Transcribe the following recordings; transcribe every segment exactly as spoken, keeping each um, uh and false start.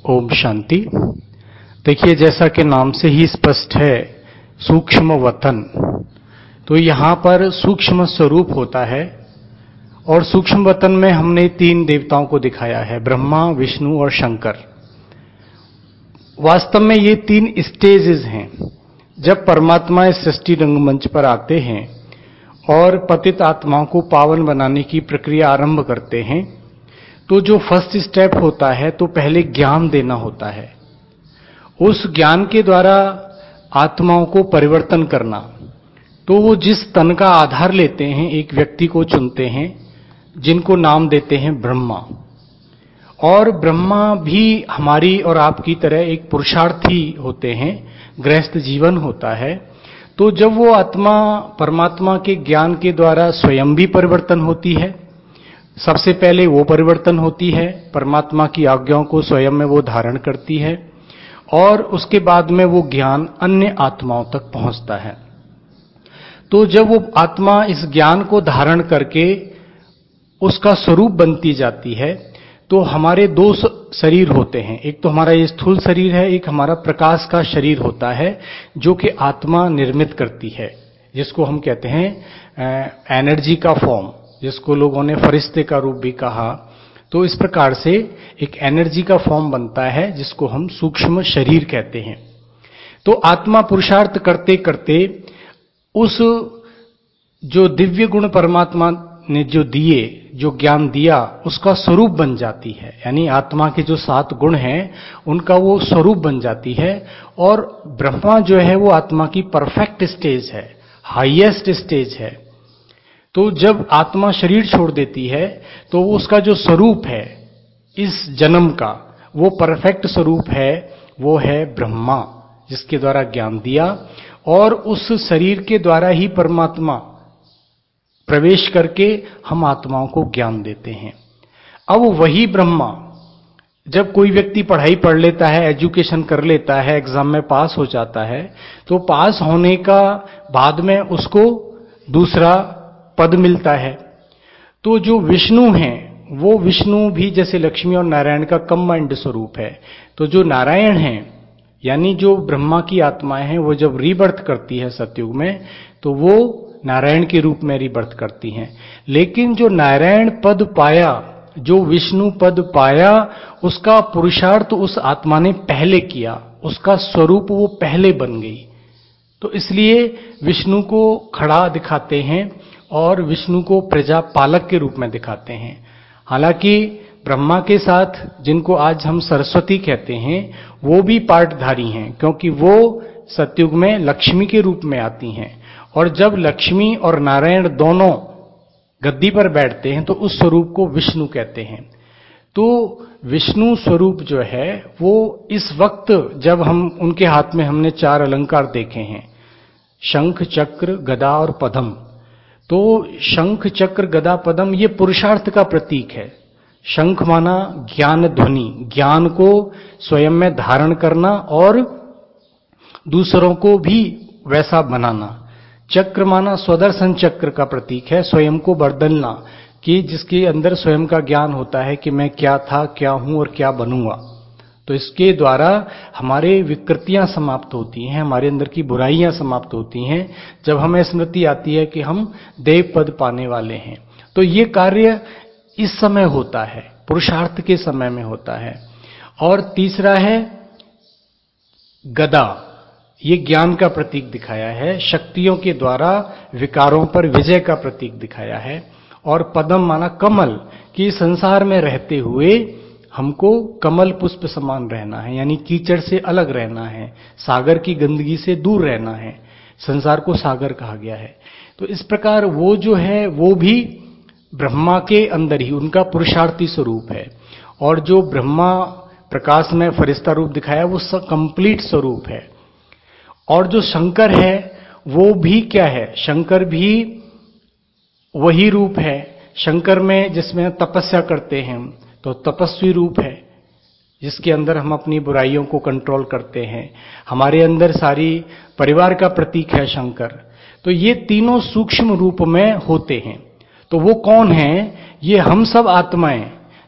ओम शांति। देखिए, जैसा कि नाम से ही स्पष्ट है, सूक्ष्म वतन, तो यहाँ पर सूक्ष्म स्वरूप होता है। और सूक्ष्म वतन में हमने तीन देवताओं को दिखाया है, ब्रह्मा, विष्णु और शंकर। वास्तव में ये तीन स्टेजेस हैं। जब परमात्मा इस सृष्टि रंगमंच पर आते हैं और पतित आत्माओं को पावन बनाने की प्रक्रिया आरंभ करते हैं, तो जो फर्स्ट स्टेप होता है, तो पहले ज्ञान देना होता है। उस ज्ञान के द्वारा आत्माओं को परिवर्तन करना। तो वो जिस तन का आधार लेते हैं, एक व्यक्ति को चुनते हैं जिनको नाम देते हैं ब्रह्मा। और ब्रह्मा भी हमारी और आपकी तरह एक पुरुषार्थी होते हैं, गृहस्थ जीवन होता है। तो जब वो आत्मा परमात्मा के ज्ञान के द्वारा स्वयं भी परिवर्तन होती है, सबसे पहले वो परिवर्तन होती है, परमात्मा की आज्ञाओं को स्वयं में वो धारण करती है, और उसके बाद में वो ज्ञान अन्य आत्माओं तक पहुंचता है। तो जब वो आत्मा इस ज्ञान को धारण करके उसका स्वरूप बनती जाती है, तो हमारे दो शरीर होते हैं। एक तो हमारा ये स्थूल शरीर है, एक हमारा प्रकाश का शरीर होता है, जो कि आत्मा निर्मित करती है, जिसको हम कहते हैं एनर्जी का फॉर्म, जिसको लोगों ने फरिश्ते का रूप भी कहा। तो इस प्रकार से एक एनर्जी का फॉर्म बनता है, जिसको हम सूक्ष्म शरीर कहते हैं। तो आत्मा पुरुषार्थ करते करते उस जो दिव्य गुण परमात्मा ने जो दिए, जो ज्ञान दिया, उसका स्वरूप बन जाती है। यानी आत्मा के जो सात गुण हैं, उनका वो स्वरूप बन जाती है। और ब्रह्मा जो है वो आत्मा की परफेक्ट स्टेज है, हाईएस्ट स्टेज है। तो जब आत्मा शरीर छोड़ देती है, तो वो उसका जो स्वरूप है इस जन्म का, वो परफेक्ट स्वरूप है, वो है ब्रह्मा, जिसके द्वारा ज्ञान दिया। और उस शरीर के द्वारा ही परमात्मा प्रवेश करके हम आत्माओं को ज्ञान देते हैं। अब वही ब्रह्मा, जब कोई व्यक्ति पढ़ाई पढ़ लेता है, एजुकेशन कर लेता है, एग्जाम में पास हो जाता है, तो पास होने का बाद में उसको दूसरा पद मिलता है। तो जो विष्णु हैं, वो विष्णु भी जैसे लक्ष्मी और नारायण का कंबाइंड स्वरूप है। तो जो नारायण हैं, यानी जो ब्रह्मा की आत्माएं हैं, वो जब रीबर्थ करती है सतयुग में, तो वो नारायण के रूप में रीबर्थ करती हैं। लेकिन जो नारायण पद पाया, जो विष्णु पद पाया, उसका पुरुषार्थ उस आत्मा ने पहले किया, उसका स्वरूप वो पहले बन गई। तो इसलिए विष्णु को खड़ा दिखाते हैं और विष्णु को प्रजा पालक के रूप में दिखाते हैं। हालांकि ब्रह्मा के साथ जिनको आज हम सरस्वती कहते हैं, वो भी पार्टधारी हैं, क्योंकि वो सतयुग में लक्ष्मी के रूप में आती हैं। और जब लक्ष्मी और नारायण दोनों गद्दी पर बैठते हैं, तो उस स्वरूप को विष्णु कहते हैं। तो विष्णु स्वरूप जो है, वो इस वक्त जब हम उनके हाथ में हमने चार अलंकार देखे हैं, शंख, चक्र, गदा और पद्म। तो शंख, चक्र, गदा, पद्म ये पुरुषार्थ का प्रतीक है। शंख माना ज्ञान ध्वनि, ज्ञान को स्वयं में धारण करना और दूसरों को भी वैसा बनाना। चक्र माना स्वदर्शन चक्र का प्रतीक है, स्वयं को बदलना, कि जिसके अंदर स्वयं का ज्ञान होता है कि मैं क्या था, क्या हूं और क्या बनूंगा। तो इसके द्वारा हमारे विकृतियां समाप्त होती हैं, हमारे अंदर की बुराइयां समाप्त होती हैं, जब हमें स्मृति आती है कि हम देव पद पाने वाले हैं। तो ये कार्य इस समय होता है, पुरुषार्थ के समय में होता है। और तीसरा है गदा, ये ज्ञान का प्रतीक दिखाया है, शक्तियों के द्वारा विकारों पर विजय का प्रतीक दिखाया है। और पद्म माना कमल, कि संसार में रहते हुए हमको कमल पुष्प समान रहना है, यानी कीचड़ से अलग रहना है, सागर की गंदगी से दूर रहना है। संसार को सागर कहा गया है। तो इस प्रकार वो जो है, वो भी ब्रह्मा के अंदर ही उनका पुरुषार्थी स्वरूप है। और जो ब्रह्मा प्रकाश में फरिश्ता रूप दिखाया, वो कंप्लीट स्वरूप है। और जो शंकर है, वो भी क्या है, शंकर भी वही रूप है। शंकर में जिसमें तपस्या करते हैं, तो तपस्वी रूप है, जिसके अंदर हम अपनी बुराइयों को कंट्रोल करते हैं। हमारे अंदर सारी परिवार का प्रतीक है शंकर। तो ये तीनों सूक्ष्म रूप में होते हैं। तो वो कौन हैं? ये हम सब आत्माएं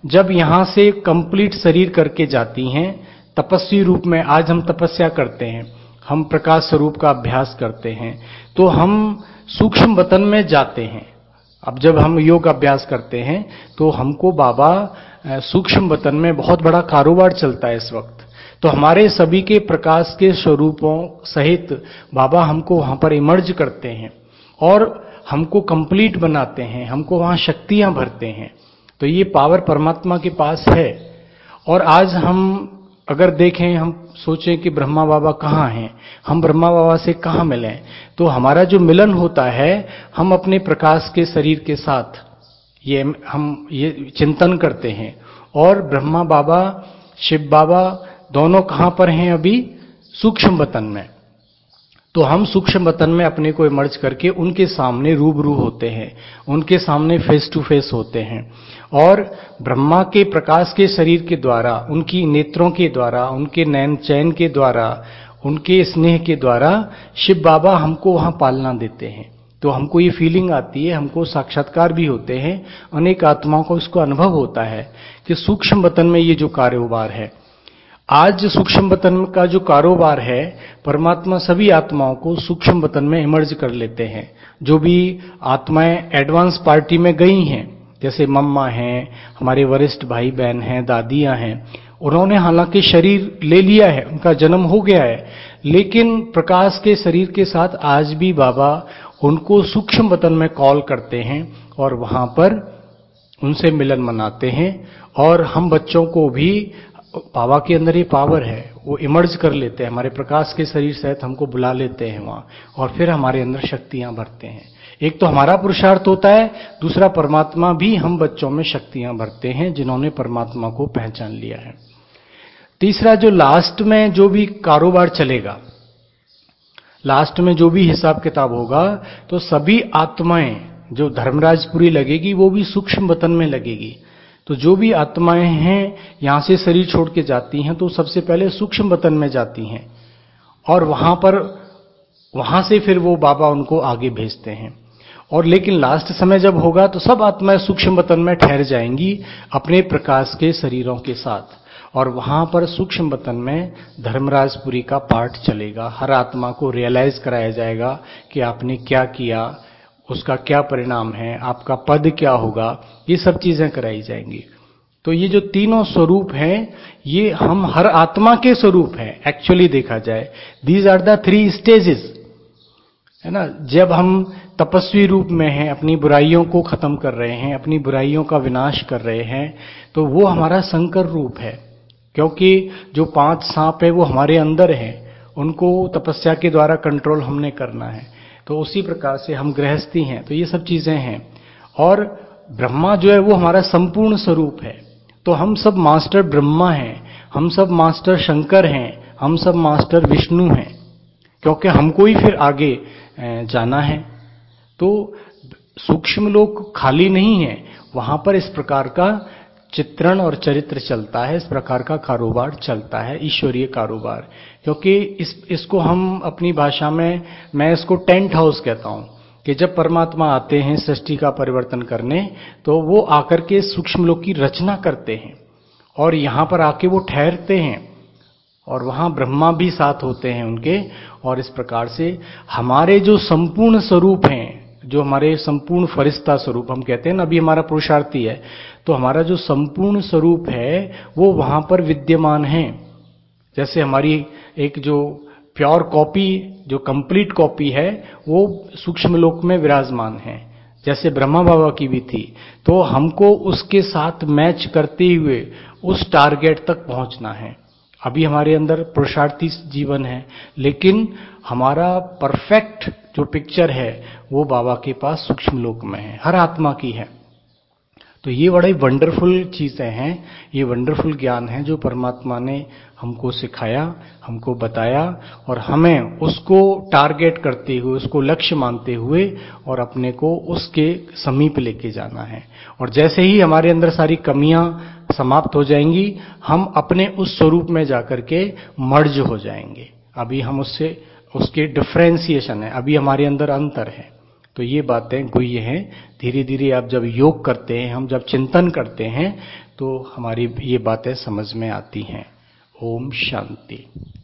जब यहां से कंप्लीट शरीर करके जाती हैं तपस्वी रूप में, आज हम तपस्या करते हैं, हम प्रकाश स्वरूप का अभ्यास करते हैं, तो हम सूक्ष्म वतन में जाते हैं। अब जब हम योग अभ्यास करते हैं तो हमको बाबा सूक्ष्म वतन में बहुत बड़ा कारोबार चलता है इस वक्त, तो हमारे सभी के प्रकाश के स्वरूपों सहित बाबा हमको वहां पर इमर्ज करते हैं और हमको कंप्लीट बनाते हैं, हमको वहां शक्तियां भरते हैं। तो ये पावर परमात्मा के पास है। और आज हम अगर देखें, हम सोचें कि ब्रह्मा बाबा कहाँ हैं, हम ब्रह्मा बाबा से कहाँ मिलें, तो हमारा जो मिलन होता है, हम अपने प्रकाश के शरीर के साथ ये हम ये चिंतन करते हैं। और ब्रह्मा बाबा, शिव बाबा दोनों कहाँ पर हैं अभी? सूक्ष्म वतन में। तो हम सूक्ष्म वतन में अपने को इमर्ज करके उनके सामने रूबरू होते हैं, उनके सामने फेस टू फेस होते हैं। और ब्रह्मा के प्रकाश के शरीर के द्वारा, उनकी नेत्रों के द्वारा, उनके नयन चैन के द्वारा, उनके स्नेह के द्वारा शिव बाबा हमको वहां पालना देते हैं। तो हमको ये फीलिंग आती है, हमको साक्षात्कार भी होते हैं, अनेक आत्माओं को इसको अनुभव होता है कि सूक्ष्म वतन में ये जो कारोबार है, आज सूक्ष्म वतन का जो कारोबार है, परमात्मा सभी आत्माओं को सूक्ष्म वतन में इमर्ज कर लेते हैं। जो भी आत्माएं एडवांस पार्टी में गई हैं, जैसे मम्मा हैं, हमारे वरिष्ठ भाई बहन हैं, दादियां हैं, उन्होंने हालांकि शरीर ले लिया है, उनका जन्म हो गया है, लेकिन प्रकाश के शरीर के साथ आज भी बाबा उनको सूक्ष्म वतन में कॉल करते हैं और वहां पर उनसे मिलन मनाते हैं। और हम बच्चों को भी बाबा के अंदर ये पावर है, वो इमर्ज कर लेते हैं, हमारे प्रकाश के शरीर सहित हमको बुला लेते हैं वहां, और फिर हमारे अंदर शक्तियां भरते हैं। एक तो हमारा पुरुषार्थ होता है, दूसरा परमात्मा भी हम बच्चों में शक्तियां भरते हैं जिन्होंने परमात्मा को पहचान लिया है। तीसरा, जो लास्ट में जो भी कारोबार चलेगा, लास्ट में जो भी हिसाब किताब होगा, तो सभी आत्माएं जो धर्मराजपुरी लगेगी वो भी सूक्ष्म वतन में लगेगी। तो जो भी आत्माएं हैं यहां से शरीर छोड़ के जाती हैं तो सबसे पहले सूक्ष्म वतन में जाती हैं, और वहां पर वहां से फिर वो बाबा उनको आगे भेजते हैं। और लेकिन लास्ट समय जब होगा तो सब आत्माएं सूक्ष्म वतन में ठहर जाएंगी अपने प्रकाश के शरीरों के साथ, और वहां पर सूक्ष्म वतन में धर्मराजपुरी का पाठ चलेगा। हर आत्मा को रियलाइज कराया जाएगा कि आपने क्या किया, उसका क्या परिणाम है, आपका पद क्या होगा, ये सब चीजें कराई जाएंगी। तो ये जो तीनों स्वरूप हैं, ये हम हर आत्मा के स्वरूप हैं। एक्चुअली देखा जाए, these are the three stages, है ना। जब हम तपस्वी रूप में हैं, अपनी बुराइयों को खत्म कर रहे हैं, अपनी बुराइयों का विनाश कर रहे हैं, तो वो हमारा शंकर रूप है, क्योंकि जो पांच सांप है वो हमारे अंदर है, उनको तपस्या के द्वारा कंट्रोल हमने करना है। तो उसी प्रकार से हम गृहस्थी हैं, तो ये सब चीजें हैं। और ब्रह्मा जो है वो हमारा संपूर्ण स्वरूप है। तो हम सब मास्टर ब्रह्मा हैं, हम सब मास्टर शंकर हैं, हम सब मास्टर विष्णु हैं, क्योंकि हमको ही फिर आगे जाना है। तो सूक्ष्म लोक खाली नहीं है, वहां पर इस प्रकार का चित्रण और चरित्र चलता है, इस प्रकार का कारोबार चलता है, ईश्वरीय कारोबार। क्योंकि इस इसको हम अपनी भाषा में, मैं इसको टेंट हाउस कहता हूं, कि जब परमात्मा आते हैं सृष्टि का परिवर्तन करने, तो वो आकर के सूक्ष्म लोक की रचना करते हैं और यहां पर आके वो ठहरते हैं, और वहां ब्रह्मा भी साथ होते हैं उनके। और इस प्रकार से हमारे जो संपूर्ण स्वरूप हैं, जो हमारे संपूर्ण फरिश्ता स्वरूप हम कहते हैं ना, अभी हमारा पुरुषार्थी है, तो हमारा जो संपूर्ण स्वरूप है वो वहां पर विद्यमान है। जैसे हमारी एक जो प्योर कॉपी, जो कंप्लीट कॉपी है, वो सूक्ष्म लोक में विराजमान है, जैसे ब्रह्मा बाबा की भी थी। तो हमको उसके साथ मैच करते हुए उस टारगेट तक पहुंचना है। अभी हमारे अंदर पुरुषार्थी जीवन है, लेकिन हमारा परफेक्ट जो पिक्चर है वो बाबा के पास सूक्ष्म लोक में है, हर आत्मा की है। तो ये बड़ी वंडरफुल चीजें हैं, ये वंडरफुल ज्ञान है जो परमात्मा ने हमको सिखाया, हमको बताया, और हमें उसको टारगेट करते हुए, उसको लक्ष्य मानते हुए और अपने को उसके समीप लेके जाना है। और जैसे ही हमारे अंदर सारी कमियां समाप्त हो जाएंगी, हम अपने उस स्वरूप में जाकर के मर्ज हो जाएंगे। अभी हम उससे, उसके डिफरेंशिएशन है, अभी हमारे अंदर अंतर है। तो ये बातें गुह्य हैं। धीरे धीरे आप जब योग करते हैं, हम जब चिंतन करते हैं, तो हमारी ये बातें समझ में आती हैं। ओम शांति।